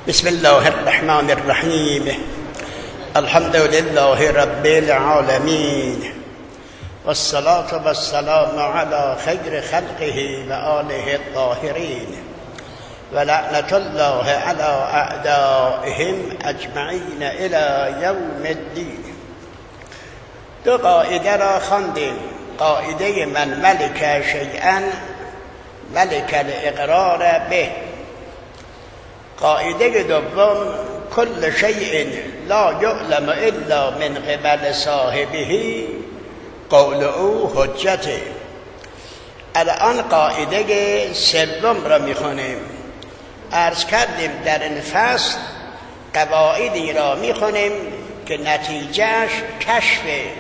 بسم الله الرحمن الرحیم. الحمد لله رب العالمین والصلاة والسلام على خیر خلقه و آله الطاهرین و لعنت الله على اعدائهم اجمعین الی یوم الدین. دو قاعده را خواندیم. قاعده من ملک شیئا ملک الاقرار به. قاعده دوم کل شیء لا یعلم الا من قبل صاحبه قول او حجته. الان قاعده سوم را میخونیم. عرض کردیم در این فصل قواعدی را میخونیم که نتیجهش کشف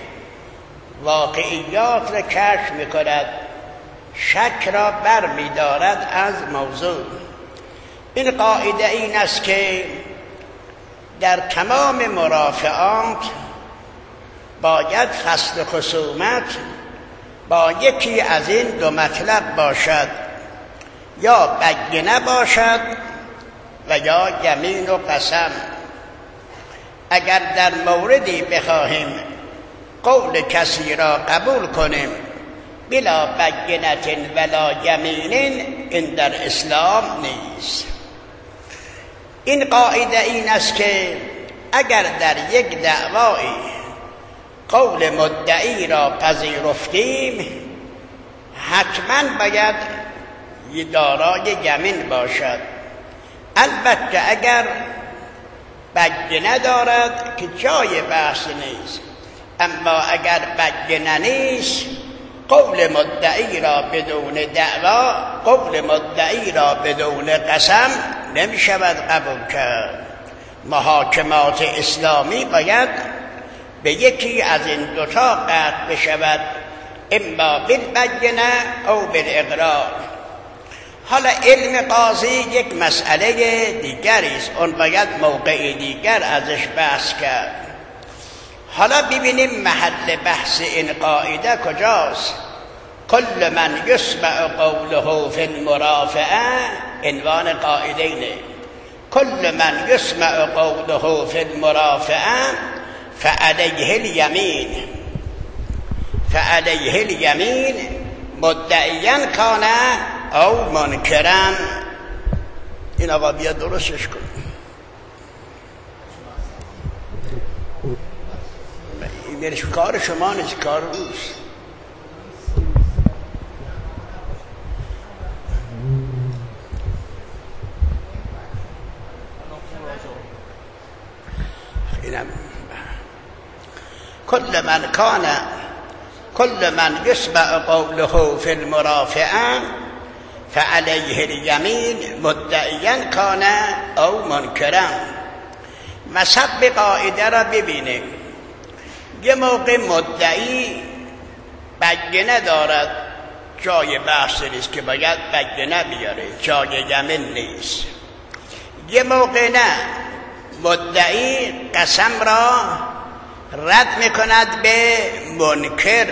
واقعیات را کشف میکند، شک را بر میدارد از موضوع. این قاعده این است که در تمام مرافعات باید فصل خصومت با یکی از این دو مطلب باشد، یا بینه باشد و یا یمین و قسم. اگر در موردی بخواهیم قول کسی را قبول کنیم بلا بینة ولا یمین، این در اسلام نیست. این قاعده این است که اگر در یک دعوایی قول مدعی را پذیرفتیم حتما باید دارای یمین باشد. البته اگر بینه دارد که جای بحث نیست، اما اگر بینه نیست قول مدعی را بدون دعوا، قول مدعی را بدون قسم نمی شود قبول کرد. محاکمات اسلامی باید به یکی از این دوتا قطع بشود، اما بالبینه او بالاقرار. حالا علم قاضی یک مسئله دیگری است، اون باید موقع دیگر ازش بحث کرد. حالا ببینیم محل بحث این قاعده کجاست. کل من یسمع قوله فی المرافعه، عنوان قاعده اینه. کل من یسمع قوله فی المرافعه فعلیه الیمین. فعلیه الیمین مدعیا کان او منکرا. این آقا بیا درستش کن. این کار شما نیست، کار اوست. كل من يسمع قوله في المرافعه فعليه اليمين مدعيا كان او منكرا. مصب قاعده را ببینیم. یه موقع مدعی بینه دارد، جای بحث نیست که باید بینه بیاره، جای یمین نیست. یه موقع نه، مدعی قسم را رد میکند به منکر.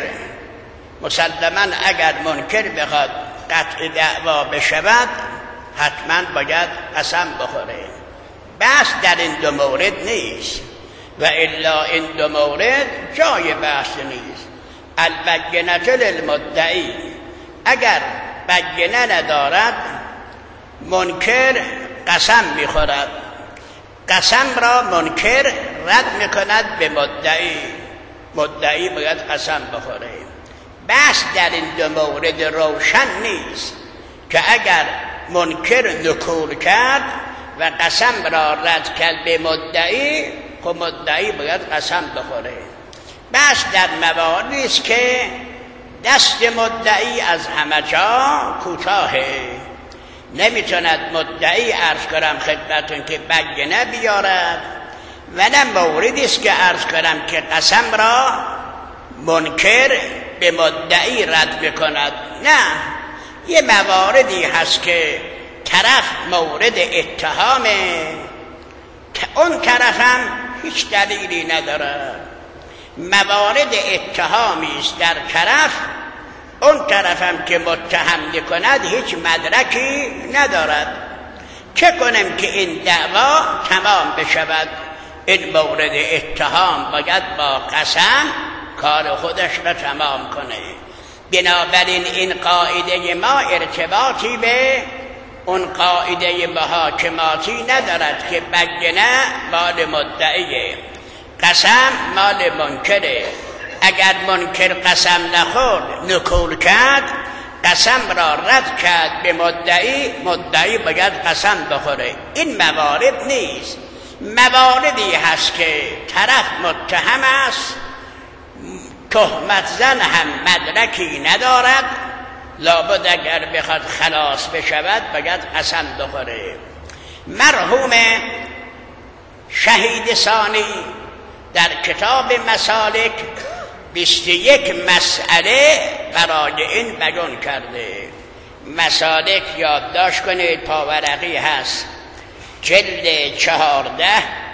مسلما اگر منکر بخواد قطع دعوا بشود حتما باید قسم بخوره. بحث در این دو مورد نیست و الا این دو مورد جای بحث نیست. البینة للمدعی، اگر بینه ندارد منکر قسم میخورد، قسم را منکر رد میکند به مدعی، مدعی باید قسم بخوره. بحث در این دو مورد روشن نیست که اگر منکر نکول کرد و قسم را رد کرد به مدعی، خب مدعی باید قسم بخوره. بحث در مواردی است که دست مدعی از همه جا کوتاهه. نمیتوند مدعی عرض کنم خدمتون که بینه بیارد، و نه موردی است که عرض کنم که قسم را منکر به مدعی رد بکند. نه، یه مواردی هست که طرف مورد اتهامه، اون طرف هم هیچ دلیلی ندارد. موارد اتهامی است در طرف، اون طرف هم که متهم میکند هیچ مدرکی ندارد. چه کنیم که این دعوا تمام بشود؟ این مورد اتهام باید با قسم کار خودش را تمام کنه. بنابراین این قاعده ما ارتباطی به اون قاعده محاکماتی ندارد که بینه مال مدعیه، قسم مال منکره. اگر منکر قسم نخورد، نکول کرد، قسم را رد کرد به مدعی، مدعی باید قسم بخوره. این موارد نیست. مواردی هست که طرف متهم است، تهمت زن هم مدرکی ندارد، لابد اگر بخواد خلاص بشود باید قسم بخوره. مرحوم شهید ثانی در کتاب مسالک 21 مسئله برای این بیان کرده. مسالک یادداشت کنید، پاورقی هست، جلد 14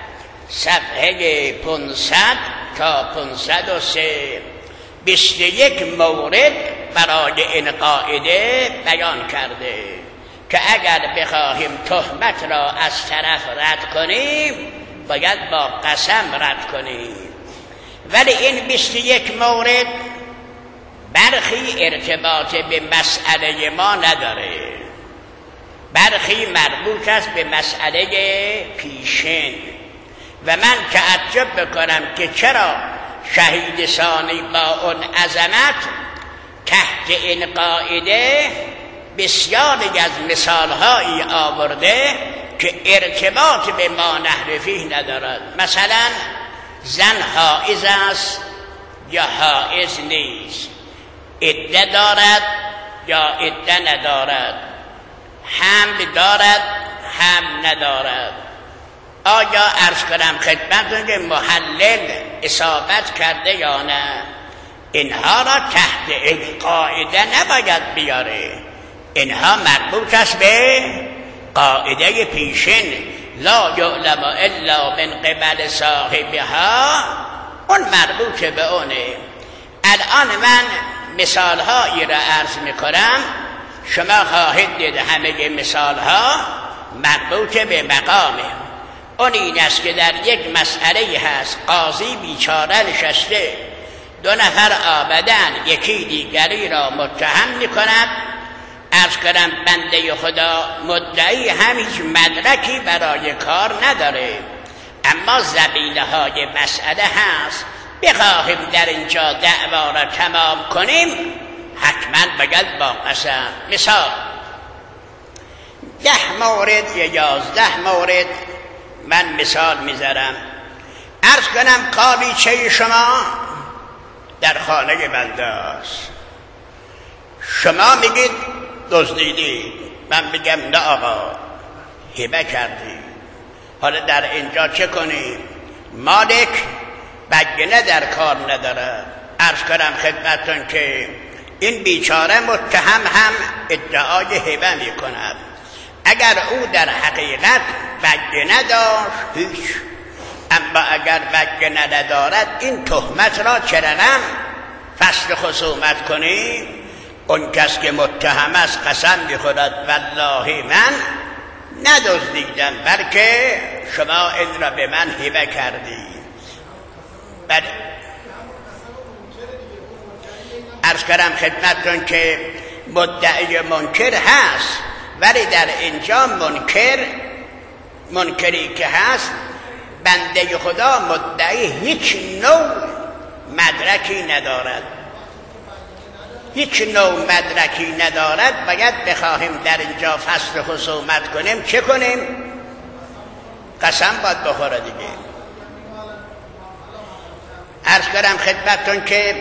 صفحه 500 تا 503. 21 مورد برای این قاعده بیان کرده که اگر بخواهیم تهمت را از طرف رد کنیم باید با قسم رد کنیم. ولی این 21 مورد برخی ارتباط به مسئله ما نداره، برخی مربوط است به مسئله پیشین. و من تعجب بکنم که چرا شهید ثانی با اون عظمت تحت این قاعده بسیاری از مثالهایی آورده که ارتباط به ما نحن فیه ندارد. مثلا زن حائض است یا حائض نیست، عده دارد یا عده ندارد، حمل دارد حمل ندارد، آیا عرض کنم خدمتتون که محلل اصابت کرده یا نه. اینها را تحت این قاعده نباید بیاره، اینها مربوط است به قاعده پیشین، لا یعلم الا من قبل صاحبها، اون مربوط به اونه. الان من مثالهایی را عرض میکنم، شما خواهید دید همه مثالها مربوط به مقامه. اون این است که در یک مسئله هست، قاضی بیچاره نشسته، 2 نفر آمدن، یکی دیگری را متهم میکند. عرض کنم بنده خدا مدعی هم هیچ مدرکی برای کار نداره، اما زمینه های مسئله هست، بخواهیم در اینجا دعوا را تمام کنیم حتما باید با قسم. مثال 10 مورد یا 11 مورد من مثال میذارم. عرض کنم قالیچه شما در خانه بنده است، شما میگید دزدیدی، من میگم نه آقا هبه کردی. حالا در اینجا چه کنیم؟ مالک بگنه در کار نداره. عرض کنم خدمتتون که این بیچاره متهم هم ادعای هبه میکند. اگر او در حقیقت بگنه داشت هیچ، اما اگر بگنه ندارد این تهمت را چه رقم فصل خصومت کنیم؟ اون کس که متهم است قسم می‌خورد والله من ندزدیدم، بلکه شما این را به من هبه کردی. بعد عرض کردم خدمتتون که مدعی منکر هست، ولی در اینجا منکری که هست بنده خدا مدعی هیچ نوع مدرکی ندارد، هیچ نوع مدرکی ندارد. باید بخواهیم در اینجا فصل خصومت کنیم چه کنیم؟ قسم باید بخوره دیگه. عرض کردم خدمتتون که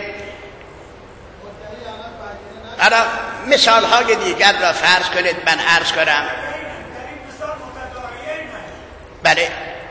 حالا مثال های دیگر را فرض کنید من عرض کنم. بله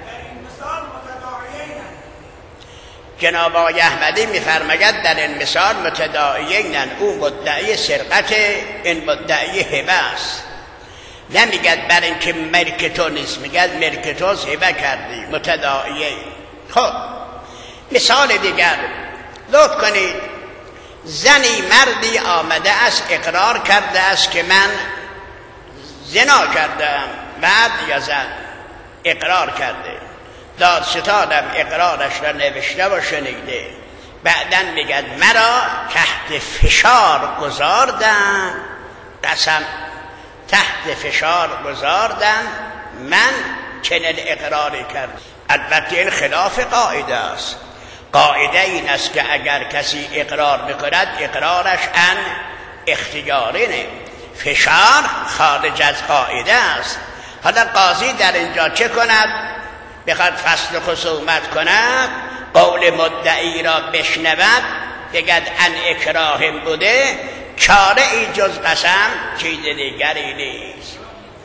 جناب آقای احمدی میفرماید در این مثال متداعیینن، او مدعی سرقت، این مدعی هبه است. نمیگد بر اینکه ملک تو نیست، میگد ملک تو هبه کردی، متداعیین. خب مثال دیگر لطف کنید، زنی مردی آمده است اقرار کرده است که من زنا کردم، مرد یا زن اقرار کرده، دادستانم اقرارش را نوشته و شنیده، بعداً میگد مرا تحت فشار گذاردن، قسم تحت فشار گذاردن، من چنین اقراری کردم. البته این خلاف قاعده است. قاعده این است که اگر کسی اقرار میکند اقرارش ان اختیارینه، فشار خارج از قاعده است. حالا قاضی در اینجا چه کند؟ بخواد فصل خصومت کند، قول مدعی را بشنود، بگد ان اکراهم بوده، چاره ای جز قسم چیز دیگری نیست.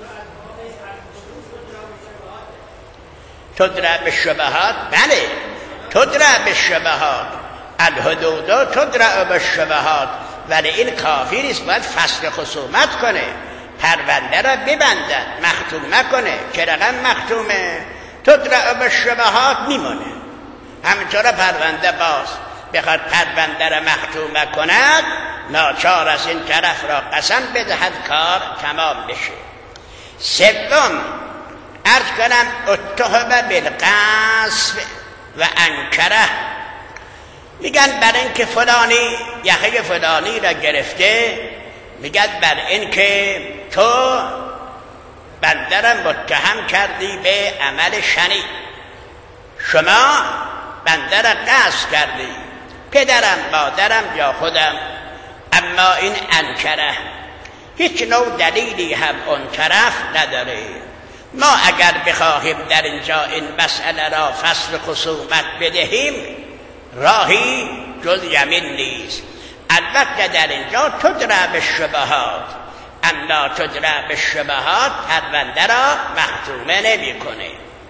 تدرع بالشبهات، بله تدرع بالشبهات، الحدود تدرع بالشبهات، ولی این کافی نیست، باید فصل خصومت کنه، پرونده را ببندد، مختوم نکنه که رقم مختومه. تدرع بالشبهات میمونه، همینطور پرونده باز بخواد پرونده را مختوم کند، ناچار از این طرف را قسم بدهد کار تمام بشه. سوم عرض کنم اتهم بالقذف و انکره، میگن بر این که فلانی یخه فلانی را گرفته، میگن بر این که تو بنده را متهم کردی به عمل شنیع، شما بنده را قذف کردی، پدرم مادرم یا خودم، اما این انکره هیچ نوع دلیلی هم اون طرف نداره. ما اگر بخواهیم در اینجا این مسئله را فصل خصومت بدهیم، راهی جز یمین نیست. البته در اینجا تدرع بالشبهات، اما تدرع بالشبهات پرونده را مختومه نمی کنه.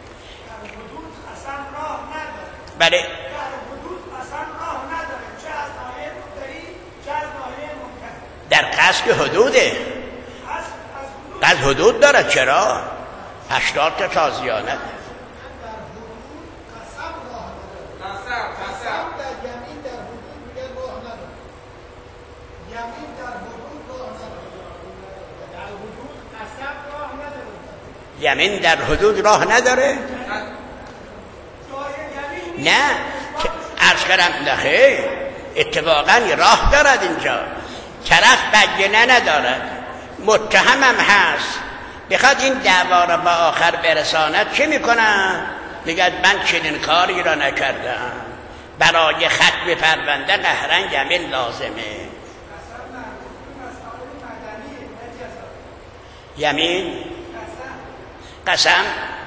بله در قصد حدوده، قصد حدود داره. چرا؟ 80 تا تازیانه یمین در حدود راه نداره. نه عرض کردم نخیر، اتفاقا راه دارد اینجا، طرف بینه ندارد، متهمم هست، بخواد این دعوا را به آخر برساند چه میکنم؟ میگه من چنین کاری را نکردم، برای ختم پرونده قهرن یمین لازمه. یمین قسم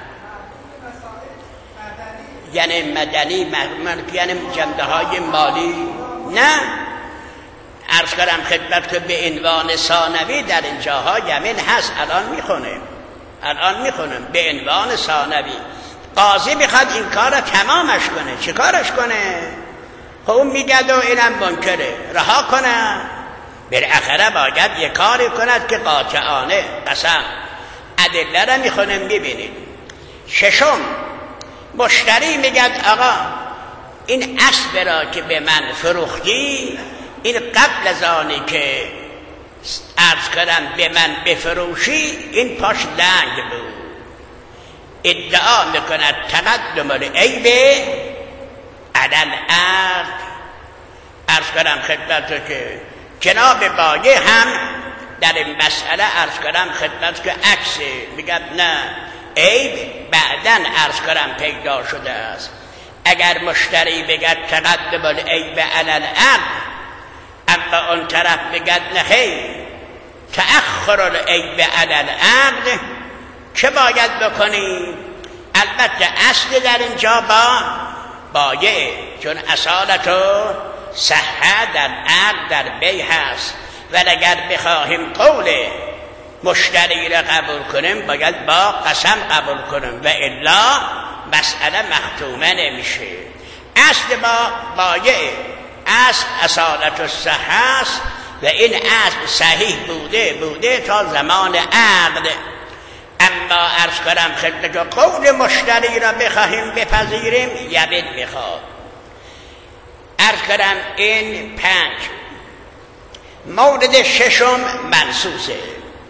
یعنی مدنی، یعنی جنبه های مالی. نه عرض کردم خدمت که به عنوان ثانوی در اینجاها یمین هست، الان میخونم به عنوان ثانوی. قاضی میخواد این کار را تمامش کنه، چه کارش کنه؟ اون میگد و اینم منکره، رها کنه، بالاخره باید یک کاری کند که قاطعانه قسم. ادله را میخونم ببینید. ششم مشتری میگد آقا این اسب را که به من فروختی، این قبل از آنی که عرض کردم به من بفروشی این پاش لنگ بود. ادعا میکند تقدم العیب علی العقد. عرض کردم خدمت که جناب بایع هم در این مسئله عرض کردم خدمت که عکس میگم نه، عیب بعدن عرض کردم پیدا شده است. اگر مشتری بگد تقدم العیب علی العقد، اما اون طرف بگد نخیر تأخر العیب علی العقد، چه باید بکنی؟ البته اصل در اینجا با بایع، چون اصالت و صحه در عقد در بیع هست، ولی اگر بخواهیم قول مشتری را قبول کنیم باید با قسم قبول کنیم و الا مسئله مختومه نمیشه. اصل با بایع اصل اصالت و صحه است و این اصل صحیح بوده تا زمان عقد. اما عرض کنم خدمت قول مشتری را بخواهیم بپذیریم یمین میخواد. عرض کنم این 5. مورد ششم منصوصه.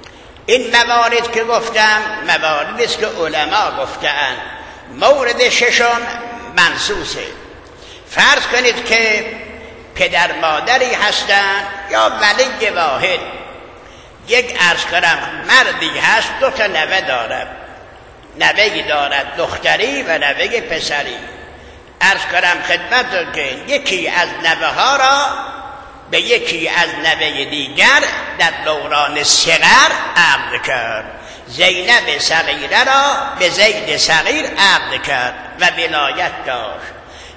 این موارد که گفتم مواردی است که علما گفته‌اند. مورد ششم منصوصه. فرض کنید که پدر مادری هستند یا ولی واحد، یک عرض کنم مردی هست 2 تا نوه دارد، نوهی دارد دختری و نوه پسری. عرض کنم خدمتتون که یکی از نوه ها را به یکی از نوه دیگر در دوران صغر عقد کرد. زینب صغیره را به زید صغیر عقد کرد و ولایت داشت.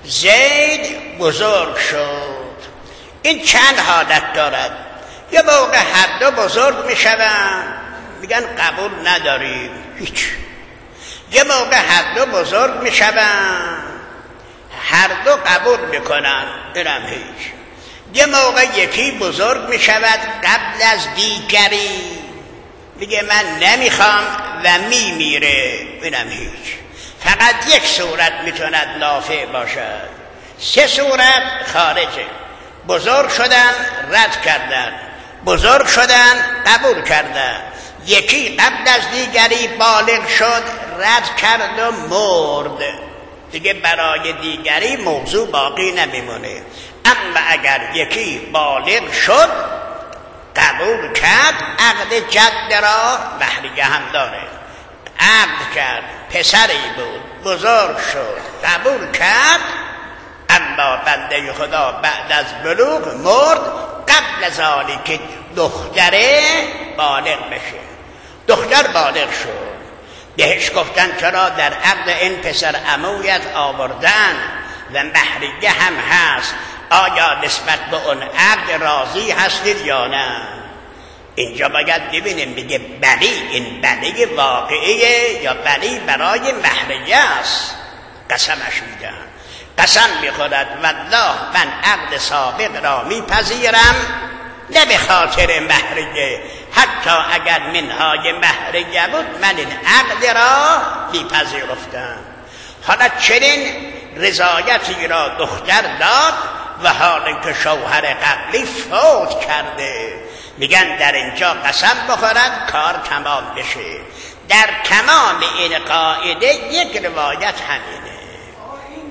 زید بزرگ شد. این چند حالت دارد. یه موقع هر دو بزرگ می شوند میگن قبول نداریم هیچ. یه موقع هر دو بزرگ می شوند هر دو قبول میکنن اینم هیچ. یه موقع یکی بزرگ می شود قبل از دیگری میگه من نمیخوام و میمیره اینم هیچ. فقط یک صورت میتوند نافع باشد. 3 صورت خارجه. بزرگ شدن رد کردن، بزرگ شدن قبول کردن. یکی قبل از دیگری بالغ شد رد کرد و مرد، دیگه برای دیگری موضوع باقی نمیمونه. اما اگر یکی بالغ شد قبول کرد عقد جد را محریه هم داره. عقد کرد پسری بود بزرگ شد قبول کرد، اما بنده خدا بعد از بلوغ مرد قبل از آنی که دختره بالغ بشه. دختر بالغ شد بهش گفتن چرا در عقد این پسر عمویت آوردن و محریه هم هست، آیا نسبت به اون عقد راضی هستید یا نه؟ اینجا باید ببینیم بگه بلی، این بلی واقعیه یا بلی برای محریه است. قسمش میدن، قسم میخورد والله من عقد سابق را میپذیرم نه به خاطر محریه، حتی اگر منهای محریه بود من این عقد را میپذیرفتم. حالا چنین رضایتی را دختر داد و حالا که شوهر قبلی فوت کرده، میگن در اینجا قسم بخورد کار تمام بشه. در تمام این قاعده یک روایت همینه. این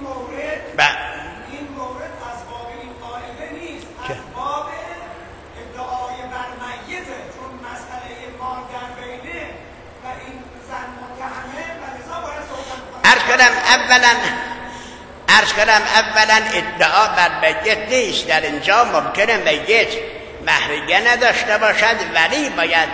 مورد از باب این قاعده نیست، از باب ادعای بر میته، چون مسئله مال در بینه و این زن متهمه و لذا باید صحبت عرض کنم اولا ادعا بر میت نیست. در اینجا ممکنه میت محریه نداشته باشد ولی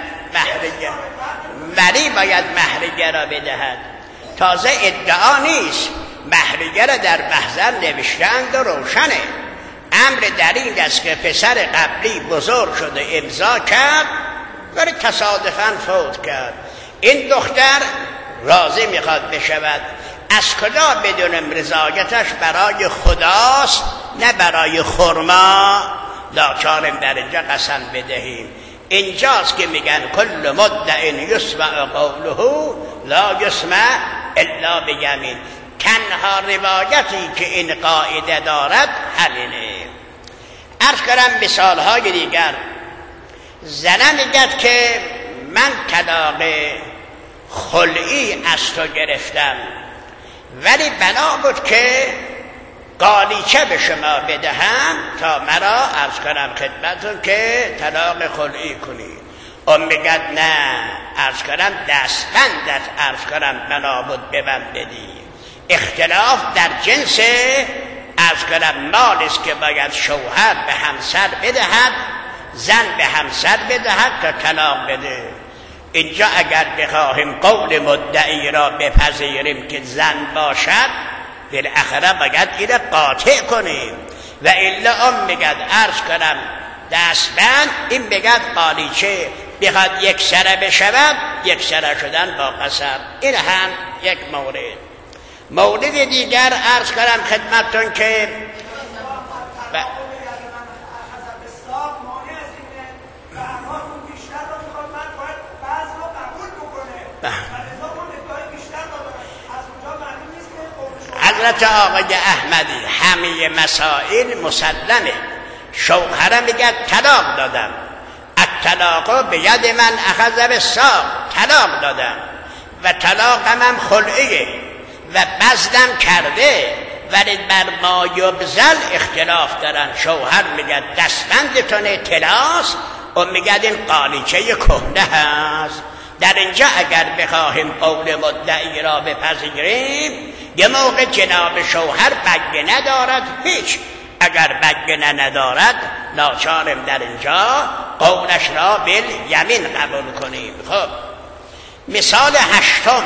باید محریه را بدهد. تازه ادعا نیست، محریه را در محضر نوشتند و روشنه. امر در این است که پسر قبلی بزرگ شده امضا کرد ولی تصادفاً فوت کرد. این دختر راضی میخواد بشود. از کجا بدونم رضایتش برای خداست نه برای خرما؟ لاچارم در اینجا قسم بدهیم. اینجاست که میگن کل مدع یسمع قوله لا یسمع الا بیمین. تنها روایتی که این قاعده دارد همینه. عرض کنم مثالهای دیگر. زنه میگد که من طلاق خلعی از تو گرفتم ولی بنا بود که قالیچه به شما بدهم تا مرا عرض کنم خدمتون که طلاق خلعی کنی. اون میگد نه، عرض کنم دستبندت عرض کنم بنا بود ببند بدی. اختلاف در جنس عرض کنم مال است که باید شوهر به همسر بدهد، زن به همسر بدهد تا طلاق بده. اینجا اگر بخواهیم قول مدعی را بپذیریم که زن باشد بالاخره باید این قاطع کنیم و الا اون میگد عرض کنم دستبند، این بگد قالیچه. بخواد یک سره بشود یک سره شدن با قسم. این هم یک مورد دیگر عرض کنم خدمتتون که حضرت آقای احمدی همه مسائل مسلمه. شوهره میگه طلاق دادم، از طلاق به ید من اخذ بالساق، طلاق دادم و طلاقم هم خلعیه و بزدم کرده، ولی بر ما یبذل اختلاف دارن. شوهر میگه دستبندتون طلاست و میگه این قالیچه کهنه هست. در اینجا اگر بخواهیم قول مدعی را بپذیریم، یه موقع جناب شوهر بگه ندارد هیچ، اگر بگه ندارد ناچارم در اینجا قولش را بالیمین قبول کنیم. خب مثال هشتم،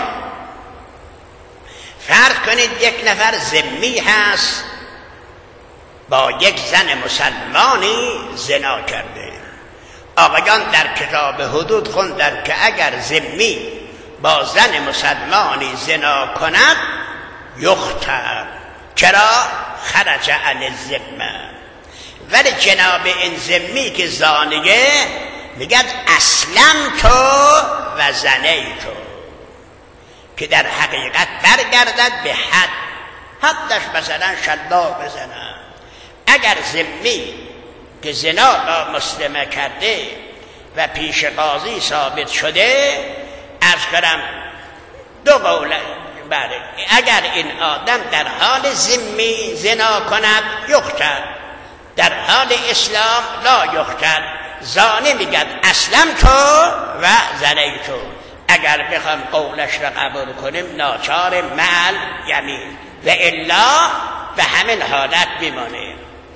فرض کنید یک نفر ذمی هست با یک زن مسلمانی زنا کرده. آقایان در کتاب حدود خوندن که اگر ذمی با زن مسلمانی زنا کند یقتل، چرا؟ خرج عن الذمه. ولی جناب این ذمی که زانیه میگد اسلم تو و زنی تو، که در حقیقت برگردد به حدش، مثلا شلاق بزنه. اگر ذمی که زنا با مسلمه کرده و پیش قاضی ثابت شده، عرض کنم دو قول، بله، اگر این آدم در حال ذمی زنا کند یقتل، در حال اسلام لا یقتل. زانی میگد اسلم تو و زنی تو. اگر بخوام قولش را قبول کنیم ناچار مع الیمین و الا به همین حالت میمانه.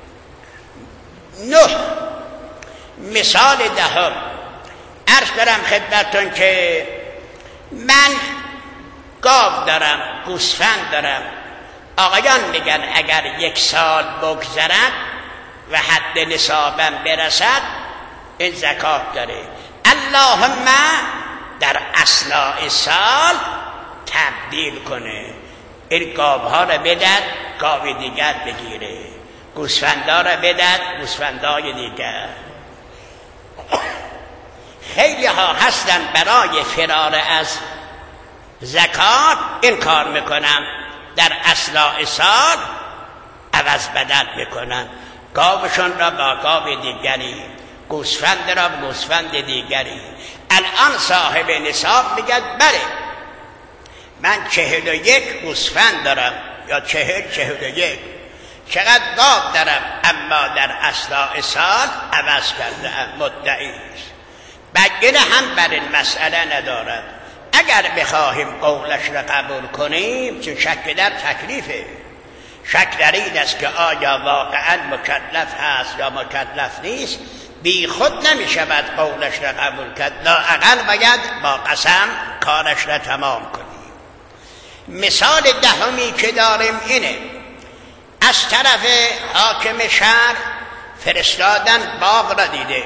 9 مثال دهم، عرض کنم خدمتون که من گاو دارم، گوسفند دارم. آقایان میگن اگر 1 سال بگذرد و حد نصابم برسد این زکات داره. اللهم در اثناء سال تبدیل کنه، این گاوها رو بدد گاو دیگر بگیره، گوسفندا رو بدد گوسفندای دیگر. خیلی ها هستن برای فرار از زکات این کار میکنن، در اثناء سال عوض بدل میکنن، گاوشون را با گاو دیگری، گوسفند را با گوسفند دیگری. الان صاحب نصاب میگه بله من 41 گوسفند دارم یا 40-41، چقدر گاو دارم، اما در اثناء سال عوض کرده مدعی است. بگنه هم بر این مسئله ندارد. اگر بخواهیم قولش را قبول کنیم، چون شک در تکلیفه، شک در این است که آیا واقعا مکلف هست یا مکلف نیست، بی خود نمی شود قولش را قبول کرد، لااقل باید با قسم کارش را تمام کنیم. مثال دهمی که داریم اینه، از طرف حاکم شهر فرستادن باغ را دیده،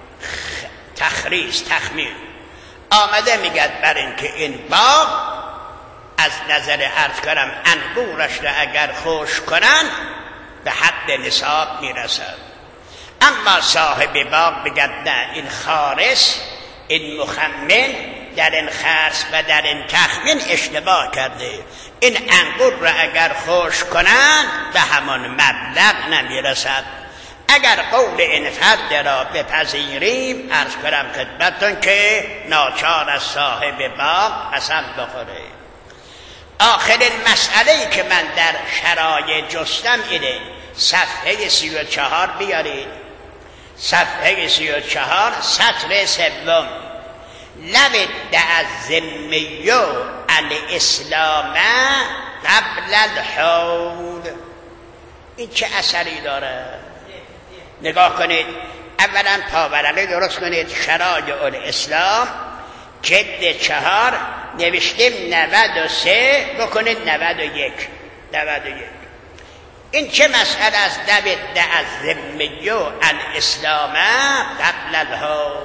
تخمین آمده میگد بر اینکه این باغ از نظر عرض کنم انگورش را اگر خوش کنن به حد نصاب میرسد، اما صاحب باغ میگد نه، این خارس، این مخمن در این خرس و در این تخمین اشتباه کرده، این انگور را اگر خوش کنن به همان مبلغ نمیرسد. اگر قول این فرد را بپذیریم، عرض کنم خدمتتون که ناچار از صاحب باغ قسم بخوره. آخرین مسئله‌ای که من در شرایع جستم اینه، صفحه 34 بیارید، صفحه 34 سطر 3. لو ادعى الذمی الاسلام قبل الحول. این چه اثری داره؟ نگاه کنید، اولا پاورقی درست کنید، شرایع الاسلام جلد 4 نوشتیم 93 بکنید 91. این چه مسئله است؟ لو ادعى الذمی الاسلام قبل الحول.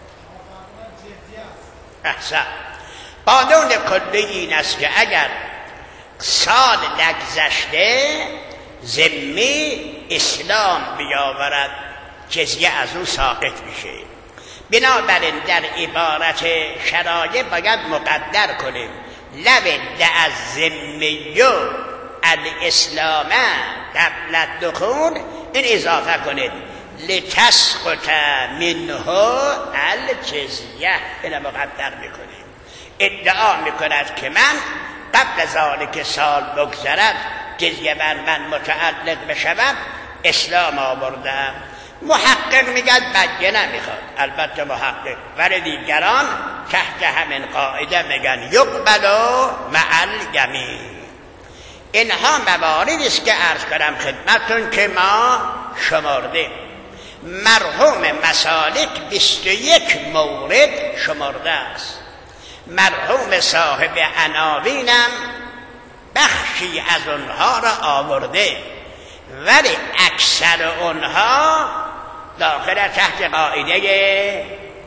احسن. قانون کلی این است که اگر سال نگذشته ذمی اسلام بیاورد جزیه از او ساقط میشه. بنابراین در عبارت شرایع باید مقدر کنیم لو ادعى الذمی الاسلام قبل الدخول، این اضافه کنید لتسقط منه الجزیه. اینو مقدر میکنیم. ادعا میکند که من قبل از آنکه سال بگذرد جزیه بر من متعلق بشود اسلام آوردم. محقق میگد بگه نمیخواد، البته محقق، ولی دیگران تحت همین قاعده میگن یقبل مع الیمین. اینها مواردی است که عرض کردم خدمتتون که ما شمردیم. مرحوم مسالک 21 مورد شمرده است. مرحوم صاحب عناوینم بخشی از اونها را آورده، ولی اکثر اونها داخل تحت قاعده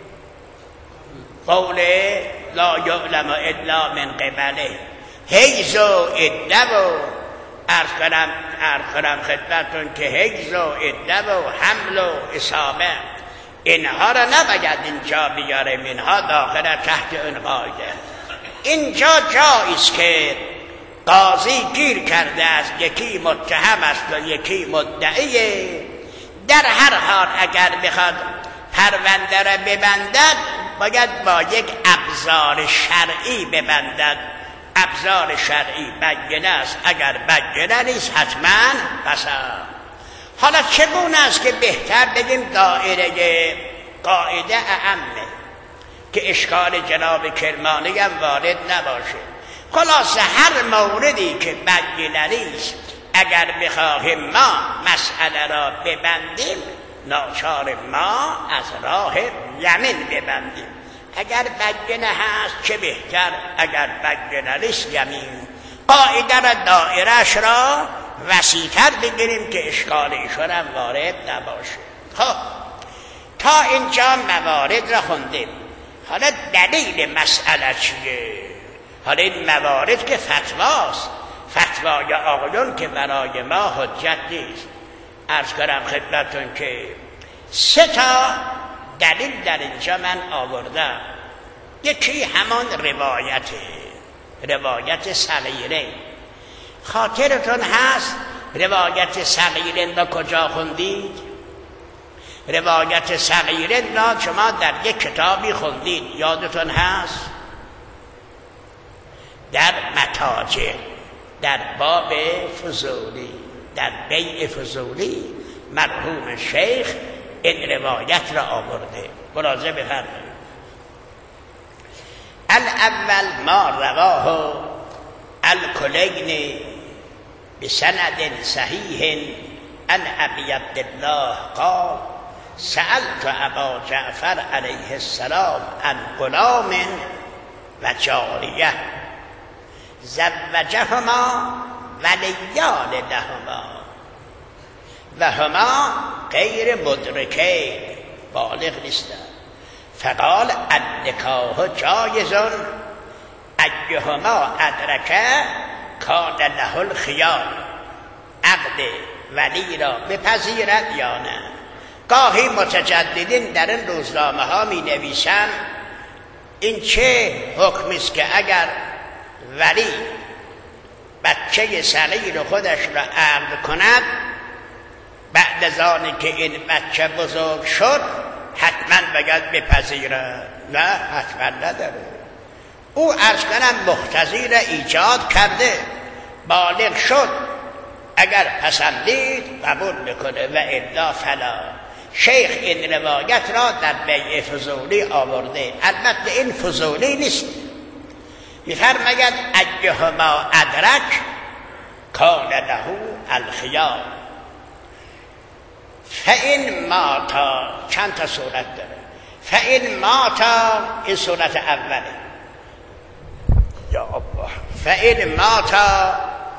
قول لا یعلم الا من قبله حیض و عده و عرض کنم خدمتتون که حیض و عده و حمل و اصابه اینها را نباید اینجا بیاریم، اینها داخل تحت اون قاعده. اینجا جاییست که قاضی گیر کرده است، یکی متهم است و یکی مدعیه. در هر حال اگر بخواد پرونده را ببندد باید با یک ابزار شرعی ببندد. ابزار شرعی بینه است، اگر بینه نیست حتما قسم. حالا چگونه است که بهتر بگیم دایره قاعده اعمه که اشکال جناب کرمانی هم وارد نباشه. خلاص هر موردی که بینه نیست اگر بخواهیم ما مسئله را ببندیم ناچار ما از راه یمین ببندیم. اگر بینه هست چه بهتر، اگر بینه نیست یمین. قاعده را دایرش را وسیع‌تر بگیریم که اشکال ایشان هم وارد نباشه. خب تا اینجا موارد را خوندیم. حالا دلیل مسئله چیه؟ حالا این موارد که فتواست، فتوای آقایون که برای ما حجت نیست. عرض کنم خدمتون که 3 تا دلیل در اینجا من آوردم. یکی همان روایت صغیره. خاطرتون هست روایت صغیره را کجا خوندید؟ روایت صغیره را شما در یک کتابی خوندید، یادتون هست؟ در متاجر، در باب فضولی، در بیع فضولی مرحوم شیخ این روایت را آورده. ملاحظه بفرمایید. الاول ما رواه الکلینی بسند صحیح عن ابی عبدالله قال سألت ابا جعفر علیه السلام عن غلام و جاریه زوجهما ولیان لهما و هما غیر مدرکین، بالغ نیستند. فقال النکاح جایز ایهما ادرکه کان له الخیار. عقد ولی را بپذیرد یا نه. گاهی متجددین در این روزنامه ها می نویسند این چه حکمی است که اگر ولی بچه صغیر خودش را عقد کند بعد از آنی که این بچه بزرگ شد حتما باید بپذیرد؟ نه، حتما نداره. او عرض کنم مقتضی را ایجاد کرده، بالغ شد، اگر پسندید قبول میکنه و الا فلا. شیخ این روایت را در بیع فضولی آورده. البته این فضولی نیست، میفرماید ایهما ادرک کان له الخیار. فإن ماتا، چند تا صورت داره. فإن ماتا این صورت اوله. یا الله. فإن ماتا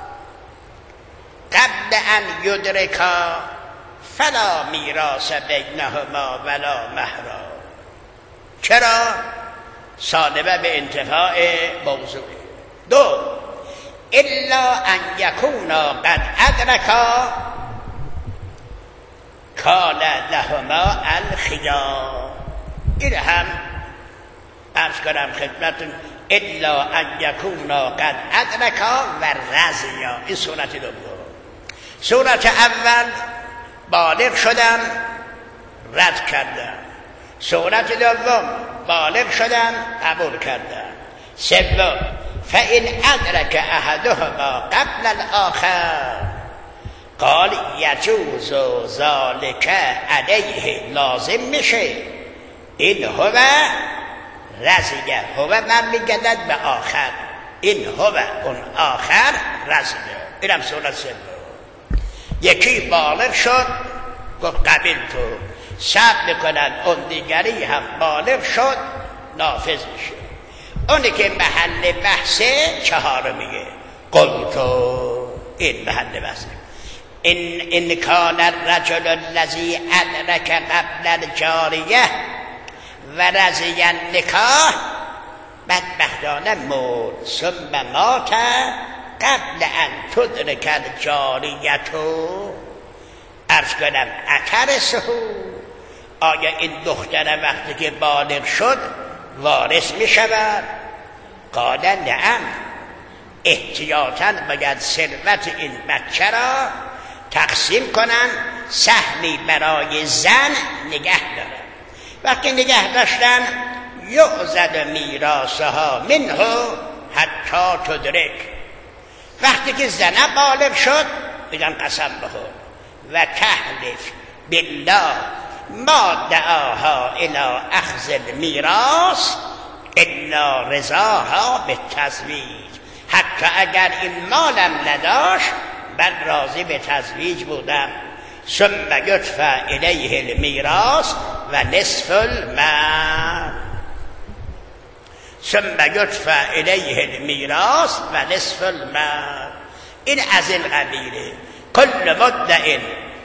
قبل ان یدرکا فلا میراث بینهما ولا مهرا. چرا؟ صادمه به انتفاع موضوع. 2 الا ان یکونا قد ادرکا کان لهما الخیار. این هم عرض کنم خدمتون الا ان یکونا قد ادرکا و رضیا. این صورت دوم. صورت اول بالغ شدن رد کردن. صورت دوم بالغ شدن قبول کردن. سوم فإن أدرك أحدهما قبل الآخر قال یجوز ذلك علیه، لازم میشه این هو رزیه، هو من میگدد به آخر، این هو اون آخر رزیه. اینم صورت سوم. یکی بالغ شد گفت قبیل تو، صبر میکنن اون دیگری هم بالغ شد نافذ میشه. اونی که محل بحثه چهارمیه قلتو، این محل بحثه. این کان الرجل الذی ادرک قبل الجاریه و رضی النکاح بدبختانه مرد ثم مات قبل ان تدرک الجاریتو. عرض کنم اترسه، آیا این دختر وقتی که بالغ شد وارث می شود؟ قال نعم، احتیاطاً باید ثروت این بچه را تقسیم کنن، سهمی برای زن نگه دارن. وقتی نگه داشتن یعزد میراثها منه حتی تدرک، وقتی که زن بالغ شد بگن قسم بخور و تحلف بالله ما دعاها الى اخذ المیراث الا رضاها بالتزویج، حتی اگر این مالم نداشت من راضی به تزویج بودم. ثم یدفع الیه المیراث و نصف المال، ثم یدفع الیه المیراث و نصف المال. این از این قبیله. کل مدع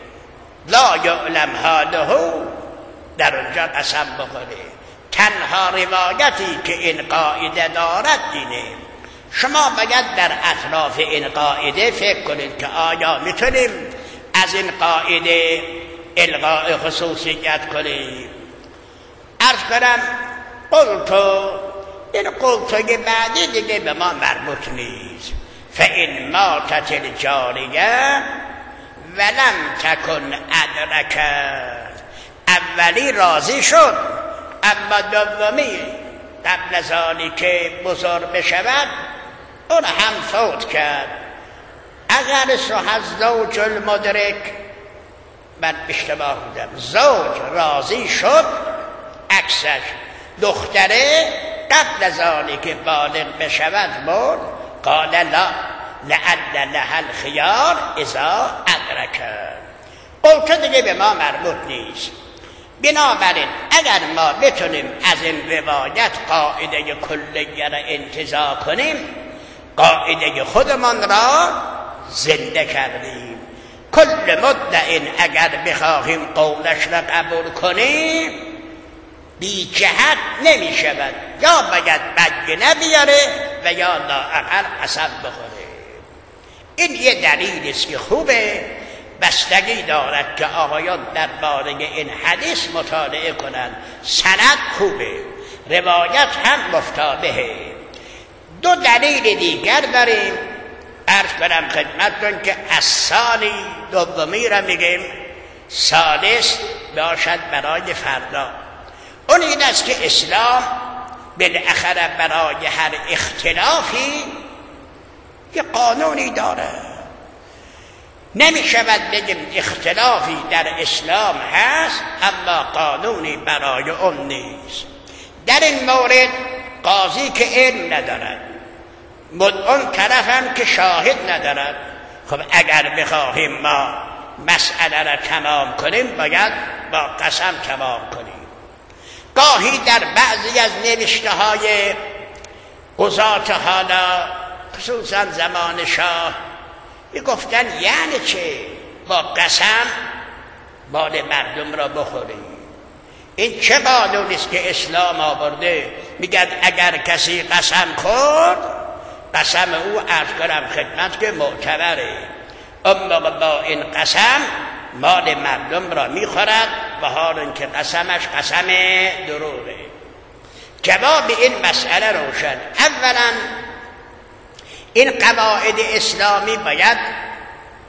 لا یعلم حاله، در اونجا قسم بخوره. تنها روایتی که این قاعده دارد اینه. شما باید در اطراف این قاعده فکر کنید که آیا میتونیم از این قاعده الغاء خصوصیت کنیم. عرض کنم قلتو، این قلتوی بعدی دیگه به ما مربوط نیست. فإن ماتت الجاریه ولم تکن ادرکت، اولی راضی شد اما دومی قبل از آنی که بزرگ بشود اون هم فوت کرد. اگر صح زوج المدرک، من اشتباه بودم، زوج راضی شد عکسش، دختره قبل از آنی که بالغ بشود مرد. قال لا لعل لها الخیار اذا ادرک. قلت دیگه به ما مربوط نیست. بنابراین اگر ما بتونیم از این روایت قاعده کلیه را انتزاع کنیم، قاعده خودمان را زنده کردیم. کل مدع اگر بخواهیم قولش را قبول کنیم بی جهت نمی شود، یا باید بگه بیاره و یا لااقل قسم بخوره. این یه دلیل است که خوبه، بستگی دارد که آقایان درباره این حدیث مطالعه کنند. سند خوبه، روایت هم مفتابهه. دو دلیل دیگر داریم. عرض کنم خدمتتون که الثانی، دومی را میگیم، ثالث باشد برای فردا. اون این است که اسلام بالاخره برای هر اختلافی یه قانونی داره. نمی شود بگیم اختلافی در اسلام هست اما قانونی برای اون نیست. در این مورد قاضی که علم ندارد، اون طرف هم که شاهد ندارد، خب اگر بخواهیم ما مسئله را تمام کنیم باید با قسم تمام کنیم. گاهی در بعضی از نوشته های قضات حالا خصوصا زمان شاه میگفتن یعنی چه با قسم مال مردم را بخوریم؟ این چه قانونی است که اسلام آورده؟ میگن اگر کسی قسم خورد قسم او عرض کنم خدمت که معتبره، اما با این قسم مال مردم را میخورد و حال اینکه قسمش قسم دروغه. جواب این مسئله روشن. اولا این قواعد اسلامی باید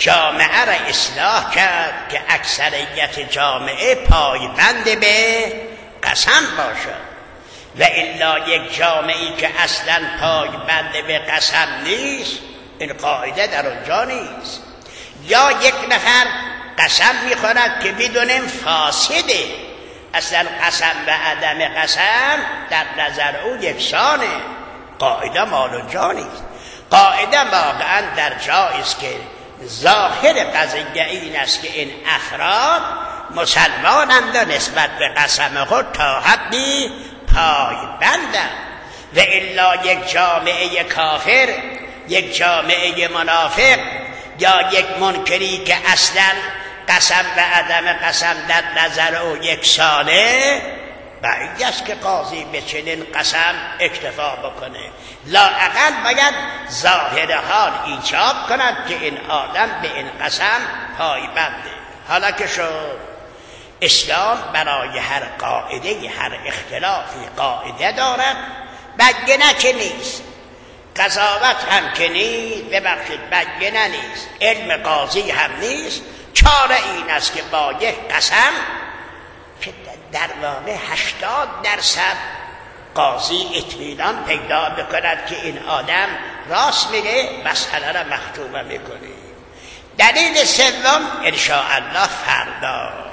جامعه را اصلاح کرد که اکثریت جامعه پایبند به قسم باشد، و الا یک جامعه‌ای که اصلا پایبند به قسم نیست، این قاعده در اونجا نیست. یا یک نفر قسم میخورد که بدونیم فاسده، اصلا قسم و عدم قسم در نظر او یکسانه، قاعده مال اونجا نیست. قاعده واقعا در جایی است که ظاهر قضیه این است که این افراد مسلمانند و نسبت به قسم خود تا حدی پایبندند، و الا یک جامعه کافر، یک جامعه منافق، یا یک منکری که اصلا قسم و عدم قسم در نظر او یکسانه، بعید است که قاضی به چنین قسم اکتفا بکنه. لااقل باید ظاهر حال ایجاب کند که این آدم به این قسم پایبنده. حالا که شد اسلام برای هر قاعده، هر اختلافی قاعده دارد، بگنه که نیست، قضاوت هم که نیست، ببخشید بگنه نیست، علم قاضی هم نیست. چاره این است که با یک قسم که در واقع 80% قاضی اطمینان پیدا بکند که این آدم راست میگه، مسئله را مختومه میکنه. دلیل سوم انشاءالله فردا